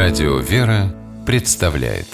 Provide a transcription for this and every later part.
Радио «Вера» представляет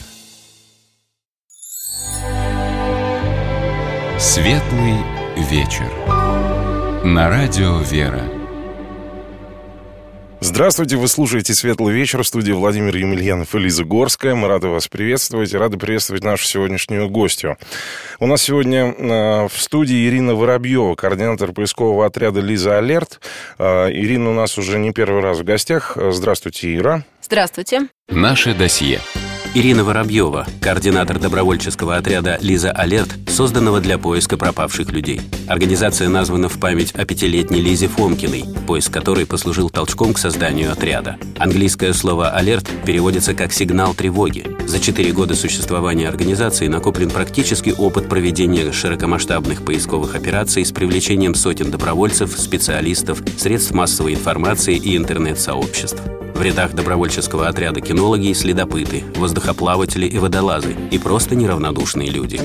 Светлый вечер на Радио «Вера». Здравствуйте, вы слушаете «Светлый вечер», в студии Владимир Емельянов и Лиза Горская. Мы рады вас приветствовать и рады приветствовать нашу сегодняшнюю гостью. У нас сегодня в студии Ирина Воробьева, координатор поискового отряда «Лиза Алерт». Ирина у нас уже не первый раз в гостях. Здравствуйте, Ира. Здравствуйте. Наше досье. Ирина Воробьева, координатор добровольческого отряда «Лиза Алерт», созданного для поиска пропавших людей. Организация названа в память о 5-летней Лизе Фомкиной, поиск которой послужил толчком к созданию отряда. Английское слово «алерт» переводится как «сигнал тревоги». За 4 года существования организации накоплен практический опыт проведения широкомасштабных поисковых операций с привлечением сотен добровольцев, специалистов, средств массовой информации и интернет-сообществ. В рядах добровольческого отряда кинологи и следопыты, воздухоплаватели и водолазы, и просто неравнодушные люди.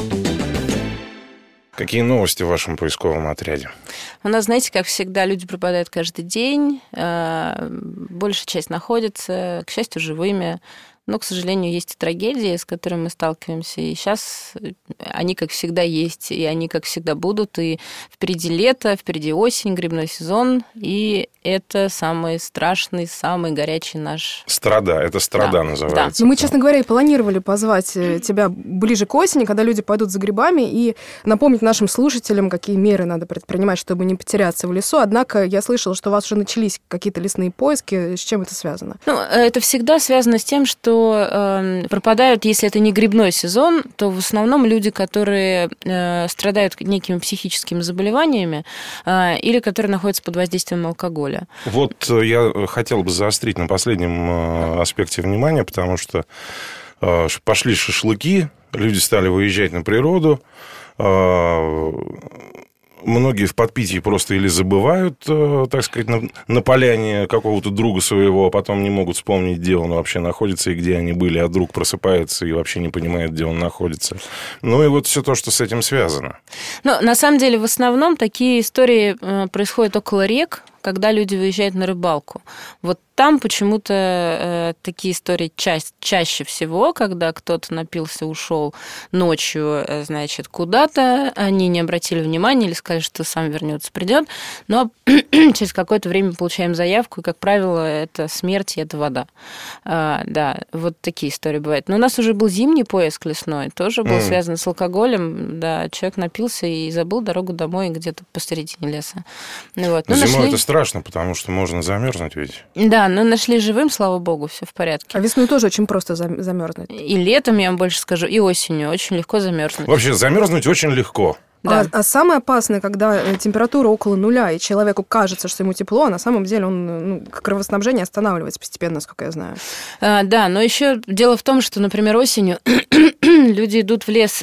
Какие новости в вашем поисковом отряде? У нас, знаете, как всегда, люди пропадают каждый день, большая часть находится, к счастью, живыми. Но, к сожалению, есть и трагедии, с которыми мы сталкиваемся. И сейчас они, как всегда, есть, и они, как всегда, будут. И впереди лето, впереди осень, грибной сезон. И это самый страшный, самый горячий наш... Это страда называется. Да. Мы, честно говоря, и планировали позвать тебя ближе к осени, когда люди пойдут за грибами, и напомнить нашим слушателям, какие меры надо предпринимать, чтобы не потеряться в лесу. Однако я слышала, что у вас уже начались какие-то лесные поиски. С чем это связано? Это всегда связано с тем, что пропадают, если это не грибной сезон, то в основном люди, которые страдают некими психическими заболеваниями или которые находятся под воздействием алкоголя. Вот я хотел бы заострить на последнем аспекте внимания, потому что пошли шашлыки, люди стали выезжать на природу, многие в подпитии просто или забывают, так сказать, на поляне какого-то друга своего, а потом не могут вспомнить, где он вообще находится и где они были, а друг просыпается и вообще не понимает, где он находится. Ну и вот все то, что с этим связано. На самом деле, в основном такие истории происходят около рек, когда люди выезжают на рыбалку. Вот там почему-то такие истории чаще всего, когда кто-то напился, ушел ночью, значит, куда-то, они не обратили внимания или сказали, что сам вернется, придет, но через какое-то время получаем заявку, и, как правило, это смерть и это вода. Да, вот такие истории бывают. Но у нас уже был зимний поиск лесной, тоже был связан с алкоголем. Да, человек напился и забыл дорогу домой где-то посередине леса. Вот. Зимой это страшно, потому что можно замерзнуть ведь. Да, но нашли живым, слава богу, все в порядке. А весной тоже очень просто замерзнуть. И летом, я вам больше скажу, и осенью очень легко замерзнуть. Вообще, замерзнуть очень легко. Да. А самое опасное, когда температура около нуля, и человеку кажется, что ему тепло, а на самом деле он кровоснабжение останавливается постепенно, насколько я знаю. Да, но еще дело в том, что, например, осенью люди идут в лес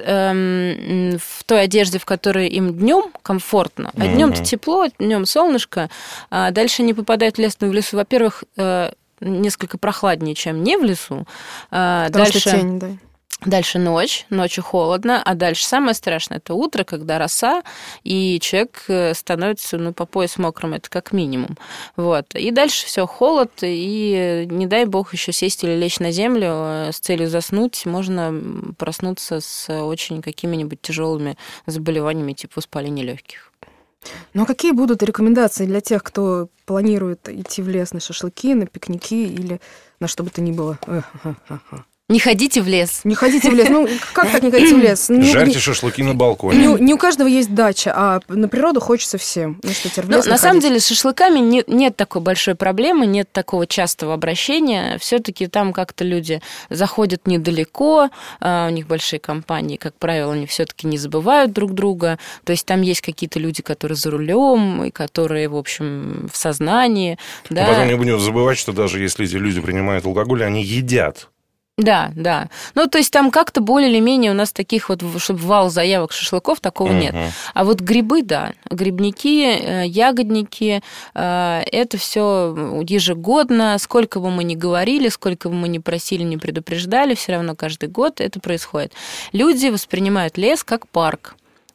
в той одежде, в которой им днем комфортно, а днем-то тепло, днем солнышко, а дальше они попадают в лес, но в лесу, во-первых, несколько прохладнее, чем не в лесу. Потому что тень, да. Дальше ночью холодно, а дальше самое страшное – это утро, когда роса, и человек становится по пояс мокрым, это как минимум. Вот. И дальше все холод, и не дай бог еще сесть или лечь на землю с целью заснуть, можно проснуться с очень какими-нибудь тяжелыми заболеваниями типа воспаления легких. Ну а какие будут рекомендации для тех, кто планирует идти в лес на шашлыки, на пикники или на что бы то ни было? Не ходите в лес. Не ходите в лес. Как так не ходите в лес? Жарьте шашлыки на балконе. Не у каждого есть дача, а на природу хочется всем. На самом деле с шашлыками нет такой большой проблемы, нет такого частого обращения. Все-таки там как-то люди заходят недалеко, у них большие компании, как правило, они все-таки не забывают друг друга. То есть там есть какие-то люди, которые за рулем, и которые, в общем, в сознании. Да. Потом не будем забывать, что даже если эти люди принимают алкоголь, они едят. Да. То есть там как-то более или менее у нас таких вот, чтобы вал заявок шашлыков, такого нет. А вот грибы, да, грибники, ягодники, это все ежегодно, сколько бы мы ни говорили, сколько бы мы ни просили, ни предупреждали, все равно каждый год это происходит. Люди воспринимают лес как парк.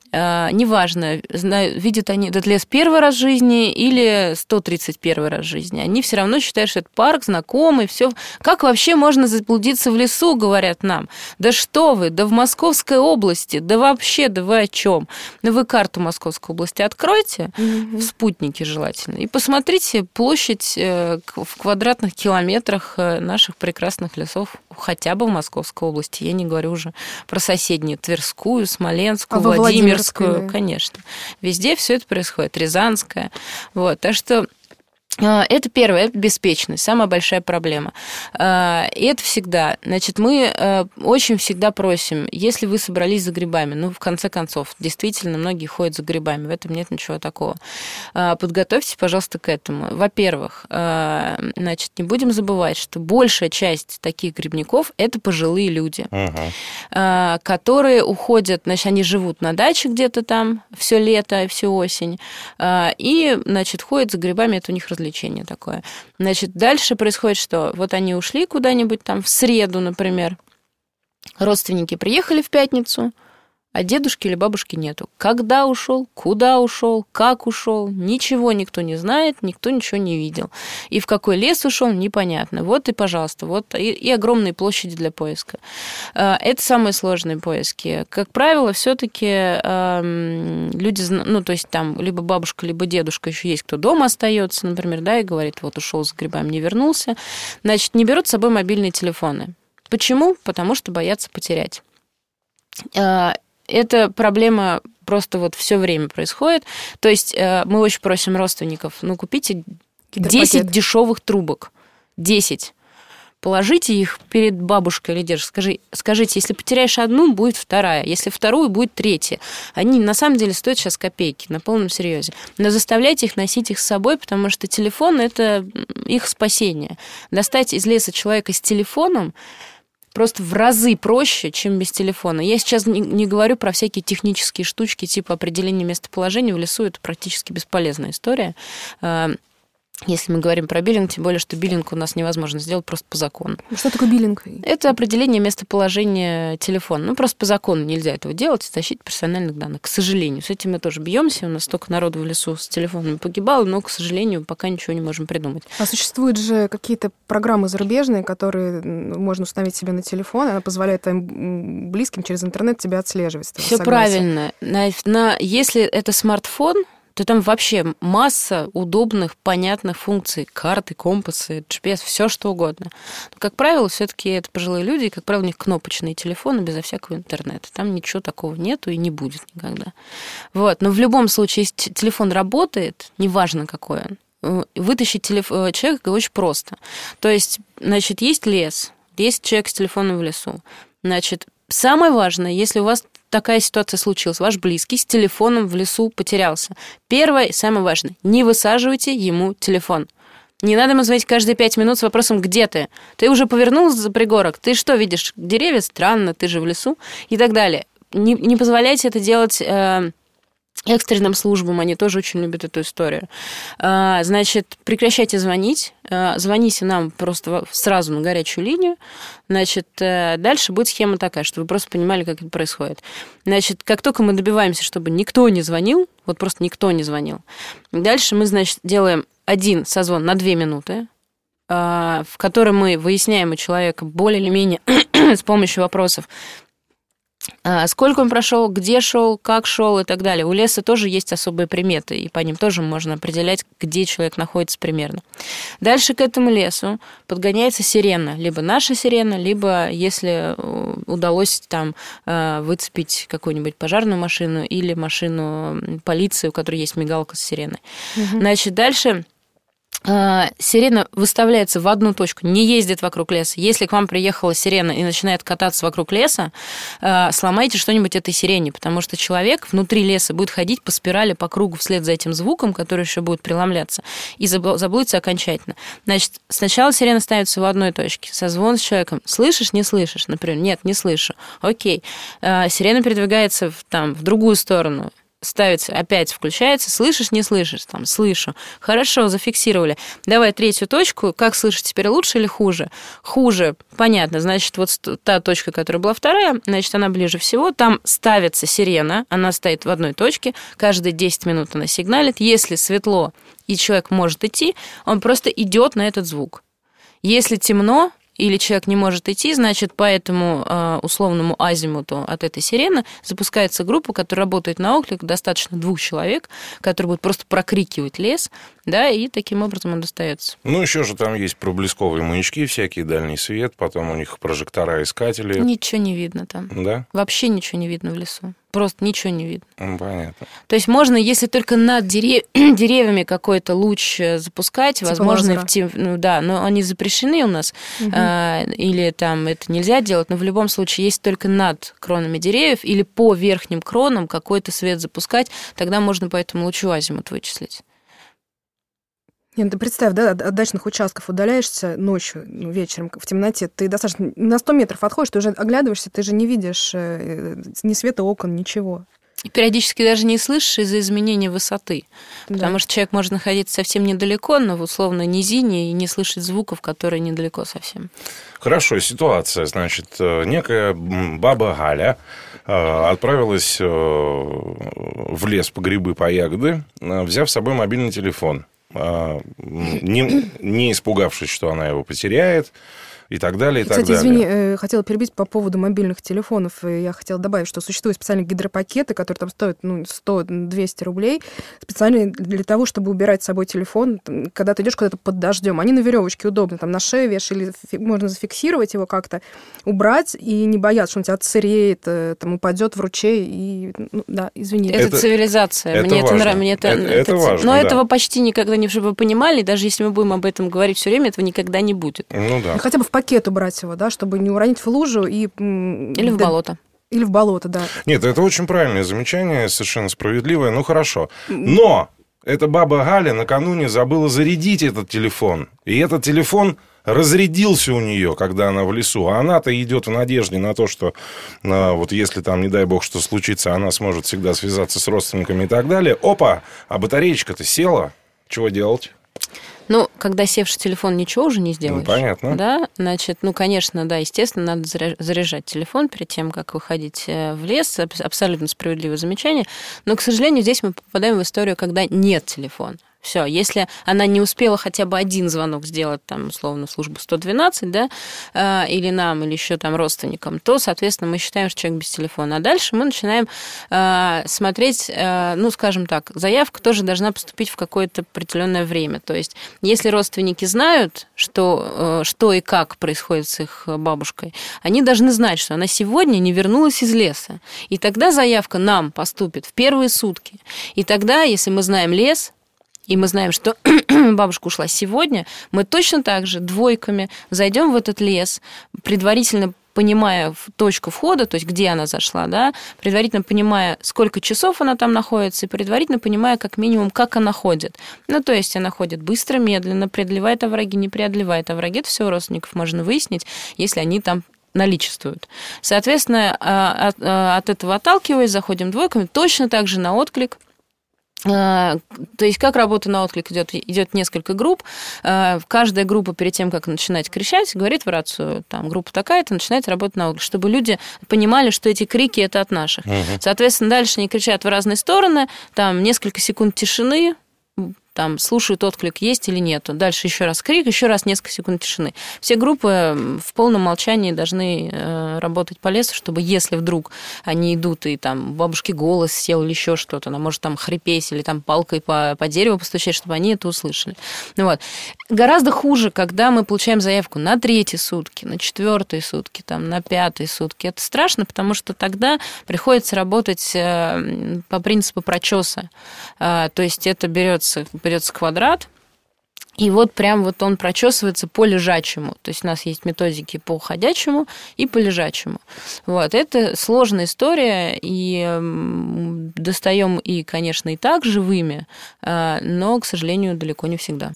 неважно, видят они этот лес первый раз в жизни или 131 раз в жизни, они все равно считают, что это парк, знакомый, все. Как вообще можно заблудиться в лесу, говорят нам? Да что вы, да в Московской области, да вообще, да вы о чем? Ну, вы карту Московской области откройте, в спутнике желательно, и посмотрите площадь в квадратных километрах наших прекрасных лесов, хотя бы в Московской области. Я не говорю уже про соседние Тверскую, Смоленскую, Владимирскую, конечно. Везде все это происходит, Рязанская. Вот, так что это первое, это беспечность, самая большая проблема. И это всегда. Значит, мы очень всегда просим, если вы собрались за грибами, ну, в конце концов, действительно, многие ходят за грибами, в этом нет ничего такого. Подготовьтесь, пожалуйста, к этому. Во-первых, значит, не будем забывать, что большая часть таких грибников – это пожилые люди, которые уходят, значит, они живут на даче где-то там все лето, всю осень, и, значит, ходят за грибами, это у них развлечение такое. Значит, дальше происходит что? Вот они ушли куда-нибудь там в среду, например. Родственники приехали в пятницу, а дедушки или бабушки нету. Когда ушел, куда ушел, как ушел, ничего никто не знает, никто ничего не видел. И в какой лес ушел, непонятно. Вот и, пожалуйста, вот и огромные площади для поиска. Это самые сложные поиски. Как правило, все-таки люди, ну, то есть там либо бабушка, либо дедушка еще есть, кто дома остается, например, да, и говорит, вот ушел за грибами, не вернулся. Значит, не берут с собой мобильные телефоны. Почему? Потому что боятся потерять. Эта проблема просто вот все время происходит. То есть мы очень просим родственников, ну, купите 10 дешевых трубок. 10. Положите их перед бабушкой или дедушкой. Скажите, если потеряешь одну, будет вторая. Если вторую, будет третья. Они на самом деле стоят сейчас копейки, на полном серьезе. Но заставляйте их носить их с собой, потому что телефон – это их спасение. Достать из леса человека с телефоном просто в разы проще, чем без телефона. Я сейчас не говорю про всякие технические штучки, типа определения местоположения в лесу. Это практически бесполезная история. Если мы говорим про биллинг, тем более, что биллинг у нас невозможно сделать просто по закону. Что такое биллинг? Это определение местоположения телефона. Ну, просто по закону нельзя этого делать, защита персональных данных. К сожалению, с этим мы тоже бьемся. У нас столько народу в лесу с телефонами погибало, но, к сожалению, пока ничего не можем придумать. А существуют же какие-то программы зарубежные, которые можно установить себе на телефон, она позволяет твоим близким через интернет тебя отслеживать. Все правильно. Если это смартфон, то там вообще масса удобных, понятных функций. Карты, компасы, GPS, все что угодно. Но, как правило, все-таки это пожилые люди, и, как правило, у них кнопочные телефоны безо всякого интернета. Там ничего такого нету и не будет никогда. Вот. Но в любом случае, если телефон работает, неважно какой он, вытащить человека очень просто. То есть, значит, есть лес, есть человек с телефоном в лесу. Значит, самое важное, если у вас такая ситуация случилась, ваш близкий с телефоном в лесу потерялся. Первое, самое важное, не высаживайте ему телефон. Не надо ему звонить каждые 5 минут с вопросом «Где ты?». Ты уже повернулся за пригорок? Ты что, видишь деревья? Странно, ты же в лесу. И так далее. Не позволяйте это делать экстренным службам, они тоже очень любят эту историю. Значит, прекращайте звонить, звоните нам просто сразу на горячую линию. Значит, дальше будет схема такая, чтобы вы просто понимали, как это происходит. Значит, как только мы добиваемся, чтобы никто не звонил, вот просто никто не звонил, дальше мы, значит, делаем один созвон на 2 минуты, в котором мы выясняем у человека более или менее с помощью вопросов, сколько он прошел, где шел, как шел и так далее. У леса тоже есть особые приметы, и по ним тоже можно определять, где человек находится примерно. Дальше к этому лесу подгоняется сирена. Либо наша сирена, либо, если удалось там выцепить какую-нибудь пожарную машину или машину полиции, у которой есть мигалка с сиреной. Значит, дальше сирена выставляется в одну точку, не ездит вокруг леса. Если к вам приехала сирена и начинает кататься вокруг леса, сломайте что-нибудь этой сирене, потому что человек внутри леса будет ходить по спирали, по кругу вслед за этим звуком, который еще будет преломляться, и заблудится окончательно. Значит, сначала сирена ставится в одной точке. Созвон с человеком. Слышишь, не слышишь? Например, нет, не слышу. Окей. Сирена передвигается в другую сторону. ставится, опять включается, слышишь, не слышишь, там, слышу. Хорошо, зафиксировали. Давай третью точку, как слышишь теперь, лучше или хуже? Хуже, понятно, значит, вот та точка, которая была вторая, значит, она ближе всего, там ставится сирена, она стоит в одной точке, каждые 10 минут она сигналит, если светло и человек может идти, он просто идет на этот звук. Если темно, или человек не может идти, значит, по этому условному азимуту от этой сирены запускается группа, которая работает на оклик, достаточно 2 человек, которые будут просто прокрикивать лес, да, и таким образом он достается. Ну, еще же там есть проблесковые маячки, всякий дальний свет, потом у них прожектора-искатели. Ничего не видно там. Да? Вообще ничего не видно в лесу. Просто ничего не видно. Понятно. То есть можно, если только над деревьями какой-то луч запускать, типа возможно, да, но они запрещены у нас, или там это нельзя делать, но в любом случае, если только над кронами деревьев или по верхним кронам какой-то свет запускать, тогда можно по этому лучу азимут вычислить. Нет, ты представь, да, от дачных участков удаляешься ночью, вечером, в темноте, ты достаточно на 100 метров отходишь, ты уже оглядываешься, ты же не видишь ни света окон, ничего. И периодически даже не слышишь из-за изменения высоты, потому что человек может находиться совсем недалеко, но в условной низине и не слышать звуков, которые недалеко совсем. Хорошо, ситуация, значит, некая баба Галя отправилась в лес по грибы, по ягоды, взяв с собой мобильный телефон. Не испугавшись, что она его потеряет, и так далее, и так далее. Кстати, извини, хотела перебить по поводу мобильных телефонов. Я хотела добавить, что существуют специальные гидропакеты, которые там стоят 100-200 рублей, специально для того, чтобы убирать с собой телефон, когда ты идешь куда-то под дождем. Они на веревочке удобно, там на шею вешать, или можно зафиксировать его как-то, убрать и не бояться, что он тебя отсыреет, там упадет в ручей. И, да, извини. Это цивилизация. Это мне важно. Это нравится. Это важно, но да. этого почти никогда не, чтобы вы понимали, даже если мы будем об этом говорить все время, этого никогда не будет. Ну да. Хотя бы в пакет убрать его, да, чтобы не уронить в лужу и... Или в болото. Или в болото, да. Нет, это очень правильное замечание, совершенно справедливое, ну хорошо. Но эта баба Галя накануне забыла зарядить этот телефон. И этот телефон разрядился у нее, когда она в лесу. А она-то идет в надежде на то, что вот если там, не дай бог, что случится, она сможет всегда связаться с родственниками и так далее. Опа, а батареечка-то села. Чего делать? Ну, когда севший телефон, ничего уже не сделаешь. Ну, понятно. Да, значит, конечно, да, естественно, надо заряжать телефон перед тем, как выходить в лес. Абсолютно справедливое замечание. Но, к сожалению, здесь мы попадаем в историю, когда нет телефона. Все, если она не успела хотя бы один звонок сделать, там, условно, в службу 112, да, или нам, или еще там родственникам, то, соответственно, мы считаем, что человек без телефона. А дальше мы начинаем смотреть, ну, скажем так, заявка тоже должна поступить в какое-то определенное время. То есть, если родственники знают, что и как происходит с их бабушкой, они должны знать, что она сегодня не вернулась из леса. И тогда заявка нам поступит в первые сутки. И тогда, если мы знаем лес, и мы знаем, что бабушка ушла сегодня, мы точно так же двойками зайдем в этот лес, предварительно понимая точку входа, то есть где она зашла, да, предварительно понимая, сколько часов она там находится, и предварительно понимая, как минимум, как она ходит. Ну, то есть она ходит быстро, медленно, преодолевает овраги, не преодолевает овраги. Это все у родственников можно выяснить, если они там наличествуют. Соответственно, от этого отталкиваясь, заходим двойками, точно так же на отклик. То есть как работа на отклик идет? Идет несколько групп. Каждая группа перед тем, как начинать кричать, говорит в рацию, там, группа такая-то, начинает работать на отклик, чтобы люди понимали, что эти крики – это от наших. Соответственно, дальше они кричат в разные стороны, там несколько секунд тишины, там слушают отклик, есть или нет. Дальше еще раз крик, еще раз несколько секунд тишины. Все группы в полном молчании должны работать по лесу, чтобы если вдруг они идут, и там бабушке голос сел или еще что-то, она может там хрипеть или там палкой по дереву постучать, чтобы они это услышали. Ну, вот. Гораздо хуже, когда мы получаем заявку на 3-е сутки, на 4-е сутки, там, на 5-е сутки. Это страшно, потому что тогда приходится работать по принципу прочеса. То есть это берется квадрат, и вот прям вот он прочесывается по лежачему. То есть у нас есть методики по ходячему и по лежачему. Вот. Это сложная история, и достаем и, конечно, и так живыми, но, к сожалению, далеко не всегда.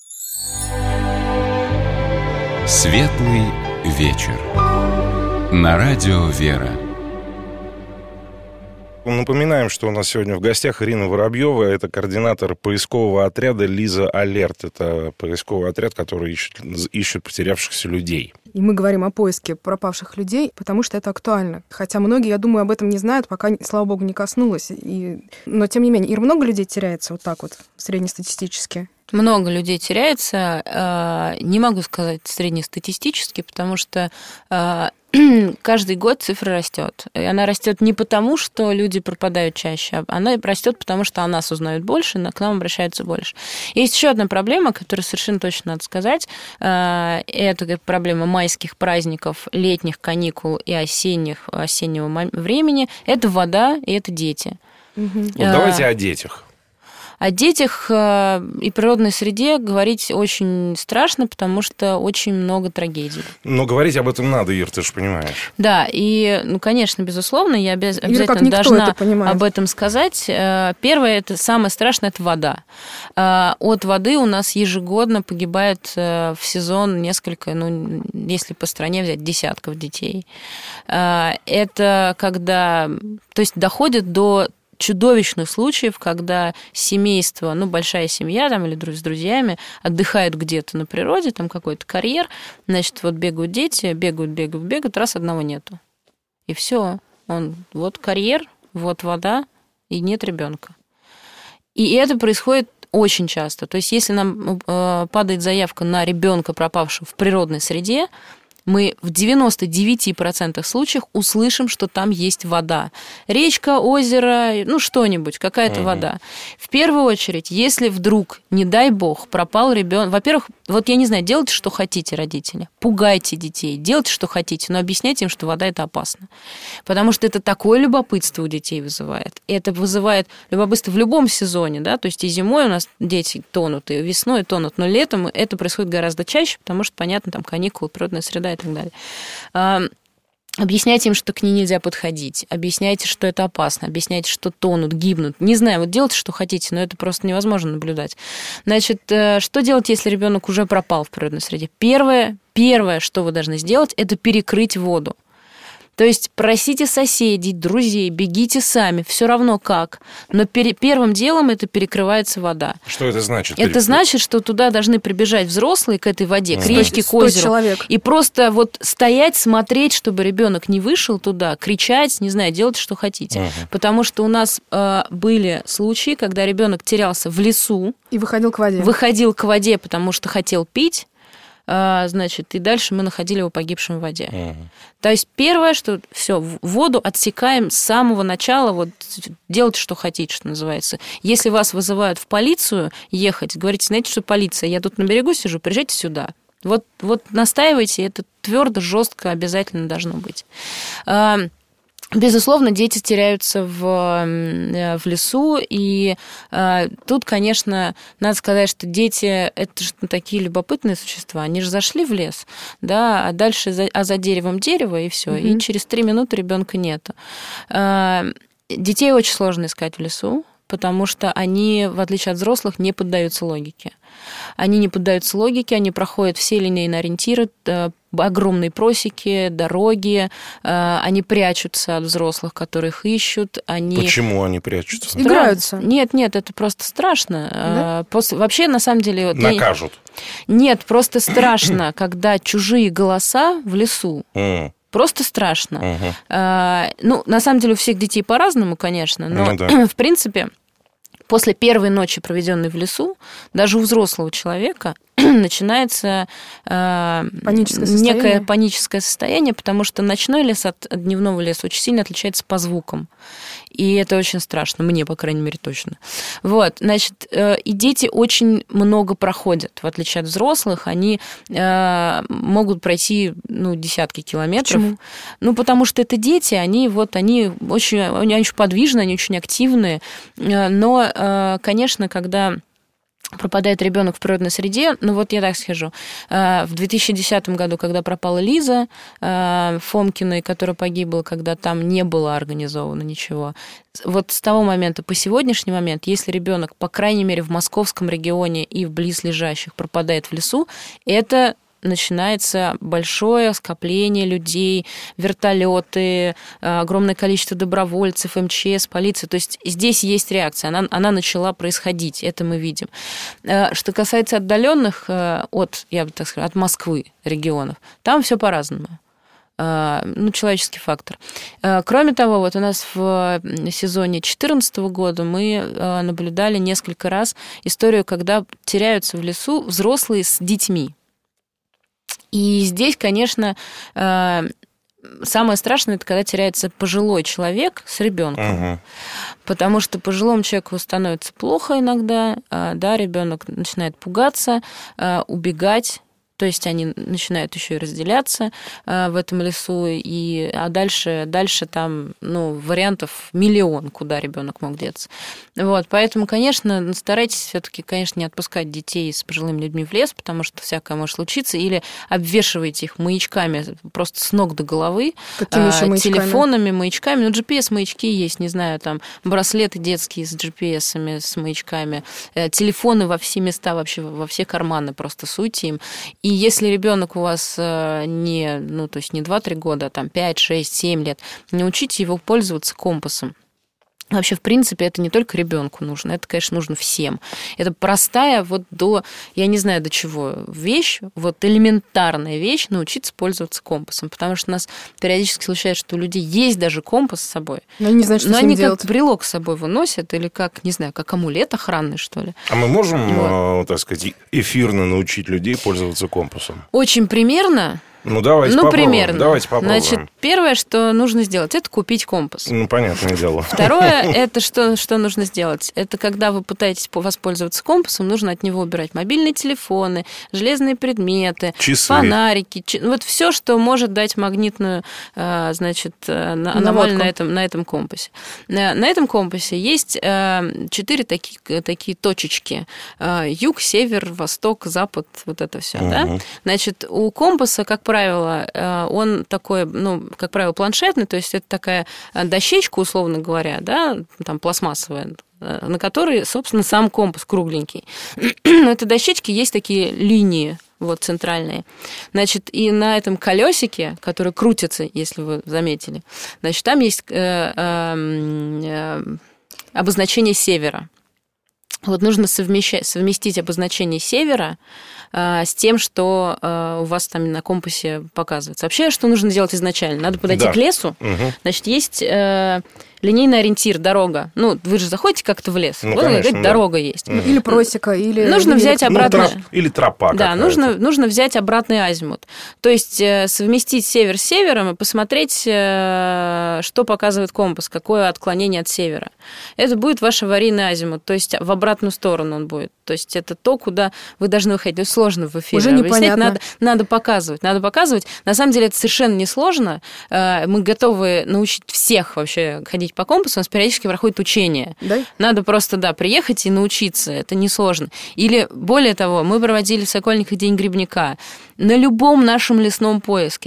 Светлый вечер. На радио «Вера». Напоминаем, что у нас сегодня в гостях Ирина Воробьева, это координатор поискового отряда «Лиза Алерт». Это поисковый отряд, который ищет потерявшихся людей. И мы говорим о поиске пропавших людей, потому что это актуально. Хотя многие, я думаю, об этом не знают, пока, слава богу, не коснулось. Но, тем не менее, Ир, много людей теряется вот так вот, среднестатистически? Много людей теряется. Не могу сказать среднестатистически, потому что каждый год цифра растет. И она растет не потому, что люди пропадают чаще, а она растет потому, что о нас узнают больше, к нам обращаются больше. Есть еще одна проблема, которую совершенно точно надо сказать. Это проблема майских праздников, летних каникул и осеннего времени. Это вода и это дети. Давайте о детях. О детях и природной среде говорить очень страшно, потому что очень много трагедий. Но говорить об этом надо, Ир, ты же понимаешь. Да, и, конечно, безусловно, я обязательно должна об этом сказать. Первое, это самое страшное, это вода. От воды у нас ежегодно погибает в сезон несколько, если по стране взять, десятков детей. Это когда, то есть доходит до чудовищных случаев, когда семейство, большая семья там, или с друзьями отдыхают где-то на природе, там какой-то карьер, значит, вот бегают дети, бегают, раз одного нету. И все. Вот карьер, вот вода, и нет ребенка. И это происходит очень часто. То есть, если нам падает заявка на ребенка, пропавшего в природной среде, мы в 99% случаев услышим, что там есть вода. Речка, озеро, что-нибудь, какая-то вода. В первую очередь, если вдруг, не дай бог, пропал ребенок, во-первых, я не знаю, делайте, что хотите, родители. Пугайте детей, делайте, что хотите, но объясняйте им, что вода – это опасно. Потому что это такое любопытство у детей вызывает. И это вызывает любопытство в любом сезоне, да, то есть и зимой у нас дети тонут, и весной тонут, но летом это происходит гораздо чаще, потому что, понятно, там каникулы, природная среда и так далее. Объясняйте им, что к ней нельзя подходить, объясняйте, что это опасно, объясняйте, что тонут, гибнут. Не знаю, делайте, что хотите, но это просто невозможно наблюдать. Значит, что делать, если ребенок уже пропал в природной среде? Первое, что вы должны сделать, это перекрыть воду. То есть просите соседей, друзей, бегите сами, все равно как. Но первым делом это перекрывается вода. Что это значит? Это значит, что туда должны прибежать взрослые к этой воде, к речке, к озеру. Человек. И просто стоять, смотреть, чтобы ребенок не вышел туда, кричать, не знаю, делать, что хотите. Потому что у нас были случаи, когда ребенок терялся в лесу. И выходил к воде. Выходил к воде, потому что хотел пить. Значит, и дальше мы находили его погибшим в воде. То есть первое, что все, воду отсекаем с самого начала, делайте, что хотите, что называется. Если вас вызывают в полицию ехать, говорите, знаете, что полиция, я тут на берегу сижу, приезжайте сюда. Вот настаивайте, это твердо, жестко обязательно должно быть. Безусловно, дети теряются в лесу, и тут, конечно, надо сказать, что дети – это же такие любопытные существа, они же зашли в лес, да, а дальше за деревом дерево, и все, и через 3 минуты ребенка нету. Детей очень сложно искать в лесу, потому что они, в отличие от взрослых, не поддаются логике. Они не поддаются логике, они проходят все линейные ориентиры, огромные просеки, дороги, они прячутся от взрослых, которых ищут. Почему они прячутся? Играются? Нет, это просто страшно. Да? Вообще, на самом деле... Накажут? Нет, просто страшно, когда чужие голоса в лесу. Просто страшно. На самом деле, у всех детей по-разному, конечно, но, в принципе, после первой ночи, проведенной в лесу, даже у взрослого человека начинается некое паническое состояние, потому что ночной лес от дневного леса очень сильно отличается по звукам. И это очень страшно, мне, по крайней мере, точно. Значит, и дети очень много проходят, в отличие от взрослых, они могут пройти десятки километров. Почему? Потому что это дети, они очень подвижны, они очень активные, но, конечно, когда пропадает ребенок в природной среде, я так скажу. В 2010 году, когда пропала Лиза Фомкиной, которая погибла, когда там не было организовано ничего, с того момента по сегодняшний момент, если ребенок, по крайней мере, в московском регионе и в близлежащих пропадает в лесу, это начинается большое скопление людей, вертолеты, огромное количество добровольцев, МЧС, полиции. То есть здесь есть реакция, она начала происходить, это мы видим. Что касается отдаленных от, я бы так сказала, от Москвы регионов, там все по-разному. Человеческий фактор. Кроме того, вот у нас в сезоне 2014 года мы наблюдали несколько раз историю, когда теряются в лесу взрослые с детьми. И здесь, конечно, самое страшное, это когда теряется пожилой человек с ребенком. Потому что пожилому человеку становится плохо иногда, да, ребенок начинает пугаться, убегать. То есть они начинают еще и разделяться в этом лесу, а дальше там вариантов миллион, куда ребенок мог деться. Вот, поэтому, конечно, старайтесь все-таки, конечно, не отпускать детей с пожилыми людьми в лес, потому что всякое может случиться, или обвешивайте их маячками просто с ног до головы. Какими еще маячками? Телефонами, маячками. GPS-маячки есть, не знаю, там браслеты детские с GPS-ами, с маячками, телефоны во все места, вообще во все карманы просто суйте им. И если ребенок у вас не 2-3 года, а там 5, 6, 7 лет, не учите его пользоваться компасом. Вообще, в принципе, это не только ребенку нужно, это, конечно, нужно всем. Это простая я не знаю до чего, вещь, элементарная вещь, научиться пользоваться компасом. Потому что у нас периодически случается, что у людей есть даже компас с собой. Но они не знают, что с ним они делать. Как брелок с собой выносят, или как амулет охранный, что ли. А мы можем, так сказать, эфирно научить людей пользоваться компасом? Очень примерно. Давайте попробуем. Примерно. Давайте попробуем. Значит, первое, что нужно сделать, это купить компас. Понятное дело. Второе, это что нужно сделать? Это когда вы пытаетесь воспользоваться компасом, нужно от него убирать мобильные телефоны, железные предметы, часы, фонарики, все, что может дать магнитную, аномалию на этом компасе. На этом компасе есть 4 такие точечки: юг, север, восток, запад, это все. Да? Значит, у компаса, как правило, он такой, как правило, планшетный, то есть это такая дощечка, условно говоря, да, там пластмассовая, на которой, собственно, сам компас кругленький. На этой дощечке есть такие линии, центральные. Значит, и на этом колесике, который крутится, если вы заметили, значит, там есть обозначение севера. Нужно совместить обозначение севера с тем, что у вас там на компасе показывается. Вообще, что нужно делать изначально? Надо подойти к лесу. Значит, есть линейный ориентир, дорога. Вы же заходите как-то в лес. Конечно, дорога есть. Или просека, или... Нужно взять обратно... Или тропа. Да, нужно взять обратный азимут. То есть совместить север с севером и посмотреть, что показывает компас, какое отклонение от севера. Это будет ваш аварийный азимут, то есть в обратную сторону он будет. То есть это то, куда вы должны выходить. Это сложно в эфире. Уже непонятно. Надо показывать. На самом деле это совершенно несложно. Мы готовы научить всех вообще ходить по компасу. У нас периодически проходит учение. Да? Надо просто, приехать и научиться. Это несложно. Или, более того, мы проводили в Сокольниках день грибника. На любом нашем лесном поиске,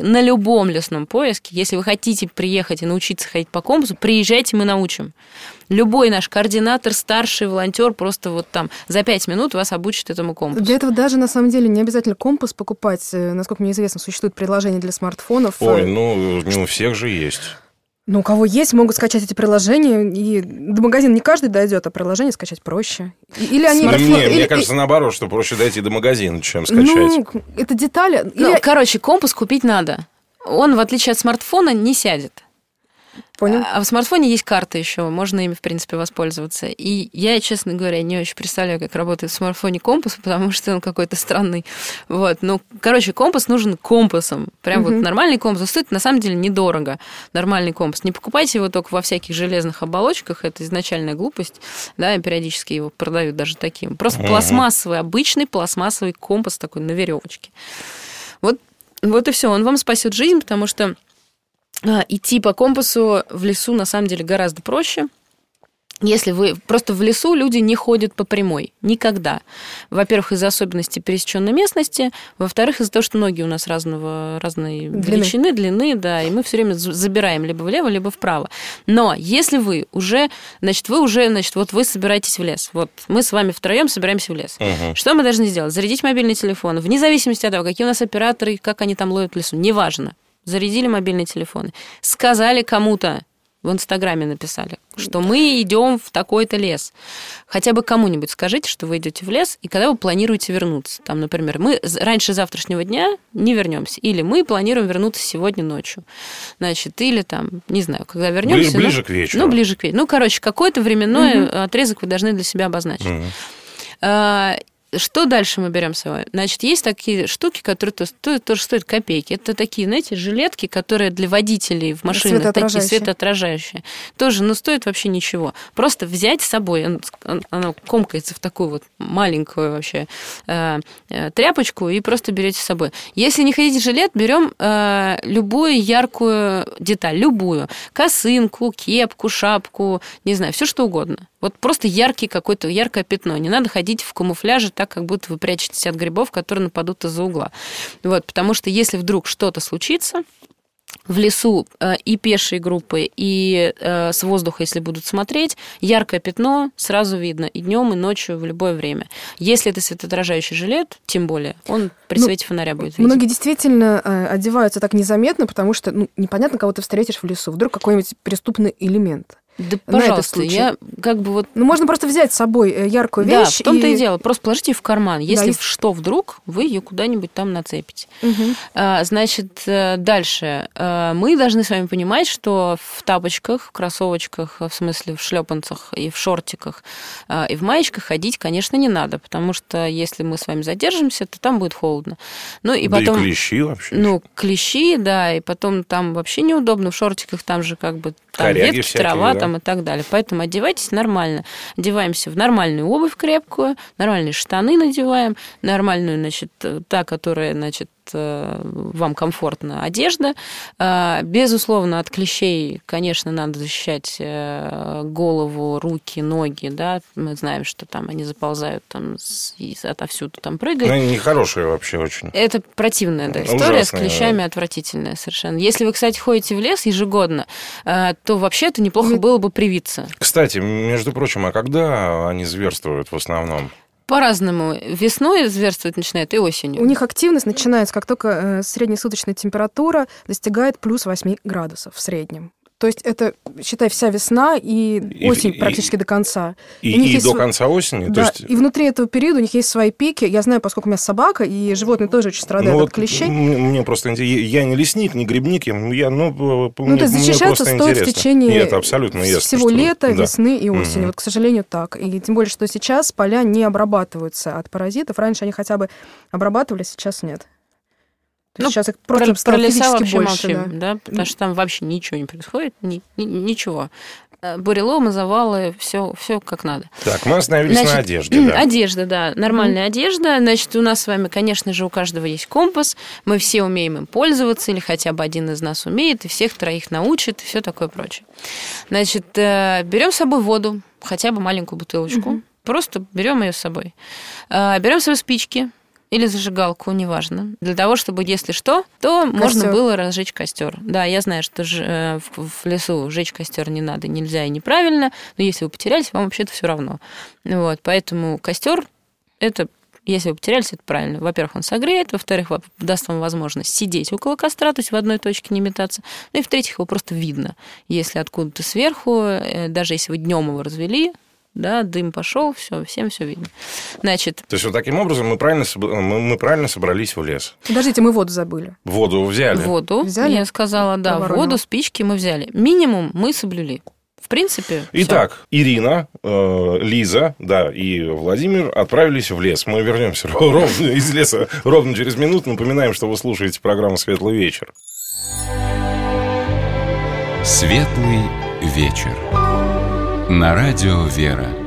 если вы хотите приехать и научиться ходить по компасу, приезжайте, мы научим. Любой наш координатор, старший волонтер просто за 5 минут вас обучит этому компасу. Для этого даже, на самом деле, не обязательно компас покупать. Насколько мне известно, существует приложение для смартфонов. Ой, не у всех же есть. У кого есть, могут скачать эти приложения, и до магазина не каждый дойдет, а приложение скачать проще. Или они... Мне кажется, наоборот, что проще дойти до магазина, чем скачать. Это детали. Компас купить надо. Он, в отличие от смартфона, не сядет. Понял. А в смартфоне есть карты еще, можно ими, в принципе, воспользоваться. И я, честно говоря, не очень представляю, как работает в смартфоне компас, потому что он какой-то странный. Компас нужен компасом. Прям нормальный компас. Стоит, на самом деле, недорого. Нормальный компас. Не покупайте его только во всяких железных оболочках, это изначальная глупость. Да, и периодически его продают даже таким. Просто пластмассовый, обычный пластмассовый компас такой на веревочке. Вот и все. Он вам спасет жизнь, потому что идти по компасу в лесу на самом деле гораздо проще. Если вы... Просто в лесу люди не ходят по прямой. Никогда. Во-первых, из-за особенностей пересеченной местности. Во-вторых, из-за того, что ноги у нас разной величины, длины, да, и мы все время забираем либо влево, либо вправо. Но если вы уже... вот вы собираетесь в лес. Вот мы с вами втроем собираемся в лес. Что мы должны сделать? Зарядить мобильный телефон. Вне зависимости от того, какие у нас операторы, как они там ловят в лесу. Неважно. Зарядили мобильные телефоны. Сказали кому-то, в Инстаграме написали, что мы идем в такой-то лес. Хотя бы кому-нибудь скажите, что вы идете в лес, и когда вы планируете вернуться. Там, например, мы раньше завтрашнего дня не вернемся. Или мы планируем вернуться сегодня ночью. Значит, или там, не знаю, когда вернемся. Ближе к вечеру. Ближе к вечеру. Короче, какой-то временной отрезок вы должны для себя обозначить. Что дальше мы берем с собой? Значит, есть такие штуки, которые тоже стоят копейки. Это такие, знаете, жилетки, которые для водителей в машинах такие светоотражающие. Тоже, стоят вообще ничего. Просто взять с собой, оно комкается в такую вот маленькую вообще тряпочку, и просто берете с собой. Если не хотите жилет, берем любую яркую деталь, любую. Косынку, кепку, шапку, не знаю, все что угодно. Вот просто яркое пятно. Не надо ходить в камуфляже так, как будто вы прячетесь от грибов, которые нападут из-за угла. Вот, потому что если вдруг что-то случится в лесу, и пешие группы, и с воздуха, если будут смотреть, яркое пятно сразу видно и днем, и ночью, в любое время. Если это светоотражающий жилет, тем более, он при свете фонаря будет виден. Многие действительно одеваются так незаметно, потому что непонятно, кого ты встретишь в лесу. Вдруг какой-нибудь преступный элемент. Да, пожалуйста, я как бы вот... можно просто взять с собой яркую вещь. Да, в том-то и дело. Просто положите ее в карман. Если что вдруг, вы ее куда-нибудь там нацепите. Значит, дальше. Мы должны с вами понимать, что в тапочках, в кроссовочках, в смысле в шлепанцах и в шортиках, и в маечках ходить, конечно, не надо, потому что если мы с вами задержимся, то там будет холодно. И потом... и клещи вообще. Клещи, да, и потом там вообще неудобно. В шортиках там же как бы там ветки, всякие, трава, да. И так далее. Поэтому одевайтесь нормально. Одеваемся в нормальную обувь крепкую, нормальные штаны надеваем, нормальную, значит, та, которая, значит, вам комфортно одежда. Безусловно, от клещей, конечно, надо защищать голову, руки, ноги, да. Мы знаем, что там они заползают там отовсюду там прыгают. Они нехорошие вообще очень. Это противная история, с клещами отвратительная совершенно. Если вы, кстати, ходите в лес ежегодно, то вообще-то неплохо было бы привиться. Кстати, между прочим, а когда они зверствуют в основном? По-разному. Весной зверствовать начинает и осенью. У них активность начинается, как только среднесуточная температура достигает плюс 8 градусов в среднем. То есть это, считай, вся весна и осень практически до конца. И до конца осени? Да, то есть... и внутри этого периода у них есть свои пики. Я знаю, поскольку у меня собака, и животные тоже очень страдают от клещей. Мне просто интересно. Я не лесник, не грибник, то есть защищаться стоит в течение всего лета, весны и осени. Вот, к сожалению, так. И тем более, что сейчас поля не обрабатываются от паразитов. Раньше они хотя бы обрабатывали, сейчас нет. Сейчас их просто про леса вообще больше, молчим, да, потому что там вообще ничего не происходит, ничего. Буреломы, завалы, все как надо. Так, мы остановились на одежде. Да. Одежда, да, нормальная одежда. Значит, у нас с вами, конечно же, у каждого есть компас. Мы все умеем им пользоваться, или хотя бы один из нас умеет, и всех троих научит, и все такое прочее. Значит, берем с собой воду, хотя бы маленькую бутылочку. Просто берем ее с собой. Берем с собой спички. Или зажигалку, неважно. Для того, чтобы, если что, то можно было разжечь костер. Да, я знаю, что в лесу жечь костер не надо, нельзя и неправильно, но если вы потерялись, вам вообще-то все равно. Вот, поэтому костер это, если вы потерялись, это правильно. Во-первых, он согреет, во-вторых, даст вам возможность сидеть около костра, то есть в одной точке не метаться. Ну и в-третьих, его просто видно. Если откуда-то сверху, даже если вы днем его развели, да, дым пошел, всем все видно. Значит, то есть вот таким образом мы правильно собрались в лес. Подождите, мы воду забыли. Воду взяли. Воду, я сказала, да, воду, спички мы взяли. Минимум мы соблюли. В принципе, итак, всё. Ирина, Лиза, да, и Владимир отправились в лес. Мы вернемся из леса ровно через минуту. Напоминаем, что вы слушаете программу «Светлый вечер». Светлый вечер. На радио «Вера».